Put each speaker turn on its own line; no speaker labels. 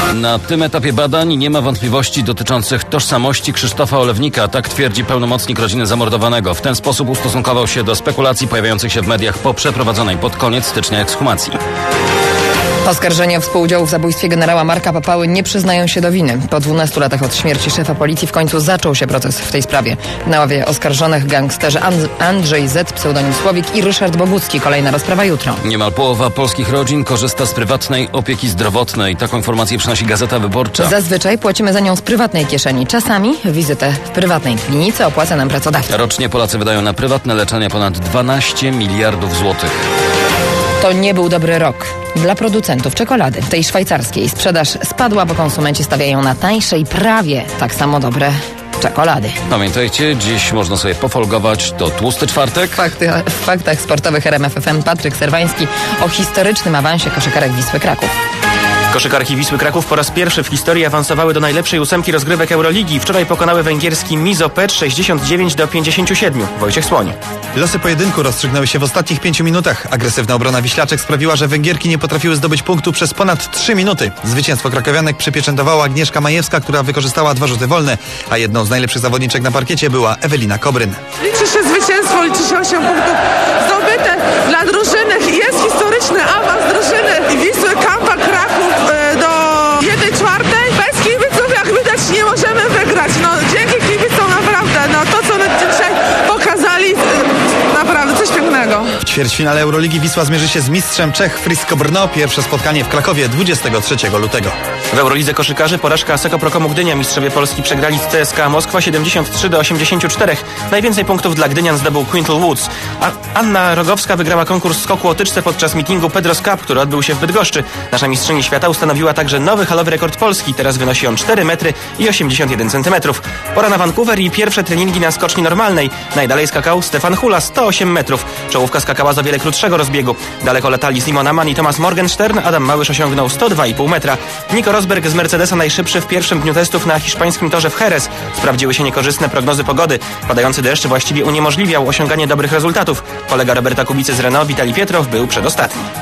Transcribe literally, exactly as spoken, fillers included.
Na tym etapie badań nie ma wątpliwości dotyczących tożsamości Krzysztofa Olewnika, tak twierdzi pełnomocnik rodziny zamordowanego. W ten sposób ustosunkował się do spekulacji pojawiających się w mediach po przeprowadzonej pod koniec stycznia ekshumacji.
Oskarżeni o współudział w zabójstwie generała Marka Papały nie przyznają się do winy. Po dwunastu latach od śmierci szefa policji w końcu zaczął się proces w tej sprawie. Na ławie oskarżonych gangsterzy And- Andrzej Z., pseudonim Słowik, i Ryszard Bogucki. Kolejna rozprawa jutro.
Niemal połowa polskich rodzin korzysta z prywatnej opieki zdrowotnej. Taką informację przynosi Gazeta Wyborcza.
Zazwyczaj płacimy za nią z prywatnej kieszeni. Czasami wizytę w prywatnej klinice opłaca nam pracodawca.
Rocznie Polacy wydają na prywatne leczenie ponad dwanaście miliardów złotych.
To nie był dobry rok dla producentów czekolady. Tej szwajcarskiej sprzedaż spadła, bo konsumenci stawiają na tańsze i prawie tak samo dobre czekolady.
Pamiętajcie, dziś można sobie pofolgować, to tłusty czwartek.
Fakty, w faktach sportowych R M F F M Patryk Serwański o historycznym awansie koszykarek Wisły Kraków.
Koszykarki Wisły Kraków po raz pierwszy w historii awansowały do najlepszej ósemki rozgrywek Euroligi. Wczoraj pokonały węgierski Mizopet sześćdziesiąt dziewięć do pięćdziesięciu siedmiu. Wojciech Słoń.
Losy pojedynku rozstrzygnęły się w ostatnich pięciu minutach. Agresywna obrona Wiślaczek sprawiła, że Węgierki nie potrafiły zdobyć punktu przez ponad trzy minuty. Zwycięstwo krakowianek przypieczętowała Agnieszka Majewska, która wykorzystała dwa rzuty wolne, a jedną z najlepszych zawodniczek na parkiecie była Ewelina Kobryn.
Liczy się zwycięstwo, liczy się osiem punktów zdobyte dla drużyny. Jest historyczny awans drużyny Wisły Kampa Kraków do jednej czwartej. Bez kibiców, jak widać, nie możemy wygrać. No, dzięki kibicom naprawdę, no to co dzisiaj pokazali, naprawdę coś pięknego.
W ćwierćfinale Euroligi Wisła zmierzy się z mistrzem Czech Frisko Brno. Pierwsze spotkanie w Krakowie dwudziestego trzeciego lutego.
W Eurolidze koszykarzy porażka Asseco Procomu Gdynia. Mistrzowie Polski przegrali z C S K A Moskwa siedemdziesiąt trzy do osiemdziesięciu czterech. Najwięcej punktów dla Gdynian zdobył Quintal Woods. A Anna Rogowska wygrała konkurs skoku o tyczce podczas meetingu Pedros Cup, który odbył się w Bydgoszczy. Nasza mistrzyni świata ustanowiła także nowy halowy rekord Polski. Teraz wynosi on cztery metry i osiemdziesiąt jeden centymetrów. Pora na Vancouver i pierwsze treningi na skoczni normalnej. Najdalej skakał Stefan Hula, sto osiem metrów. Czołówka skakała z o wiele krótszego rozbiegu. Daleko latali Simon Amann i Thomas Morgenstern. Adam Małysz osiągnął sto dwa i pół metra. Nico Rosberg z Mercedesa najszybszy w pierwszym dniu testów na hiszpańskim torze w Jerez. Sprawdziły się niekorzystne prognozy pogody. Padający deszcz właściwie uniemożliwiał osiąganie dobrych rezultatów. Kolega Roberta Kubicy z Renault, Witali Pietrow, był przedostatni.